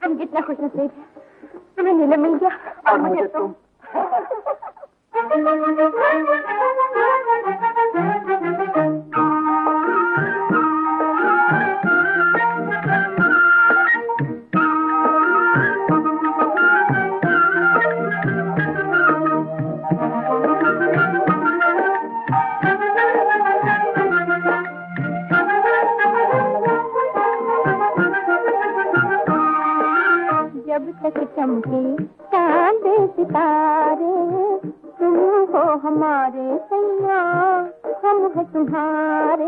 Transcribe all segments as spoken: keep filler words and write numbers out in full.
तुम कितना खुश नसीब है, तुम्हें नीलम मिल गया और मुझे तुम। जब तक चमके चांद सितारे, तुम हो हमारे सैया, हम हैं तुम्हारे।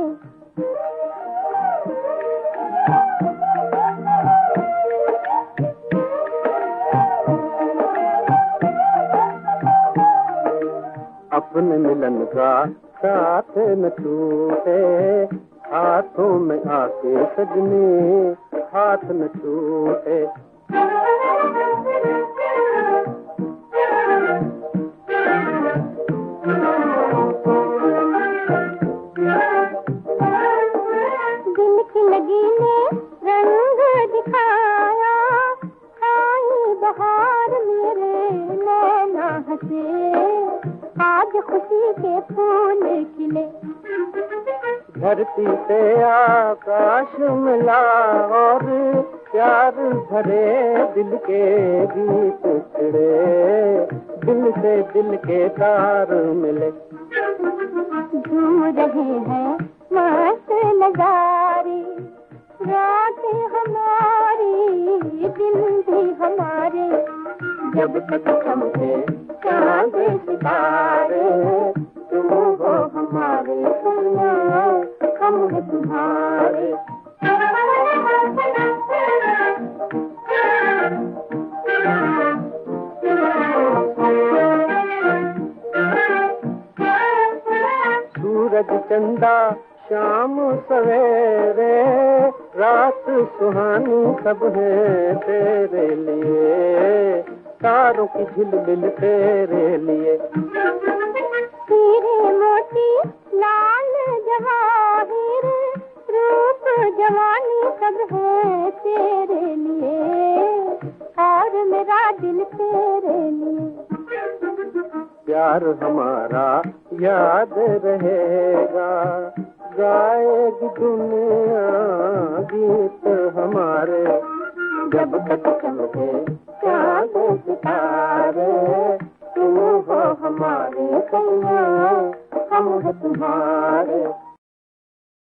अपने मिलन का साथ न छूटे, हाथों में आके सजनी हाथ न छूटे। दिल की लगी ने रंग दिखाया, आई बहार मेरे नैना हंसे, आज खुशी के फूल खिले। धरती से आकाश मिला और प्यार भरे दिल के गीत छिड़े, दिल से दिल के तार मिले। झूम रहे हैं मस्त नजारे, रातें हमारी दिन भी हमारे। जब तक चमके चांद सितारे, तुम हो हमारे सैया, हम हैं तुम्हारे। सूरज चंदा शाम सवेरे, रात सुहानी सब है तेरे लिए, तारों की झिलमिल तेरे लिए। हीरे मोती लाल जवाहिर, रूप जवानी सब है तेरे लिए, और मेरा दिल तेरे लिए। प्यार हमारा याद रहेगा, गाएगी दुनिया गीत हमारे। जब तक चमके चांद सितारे, तुम हो हमारे सैया, हम हैं तुम्हारे।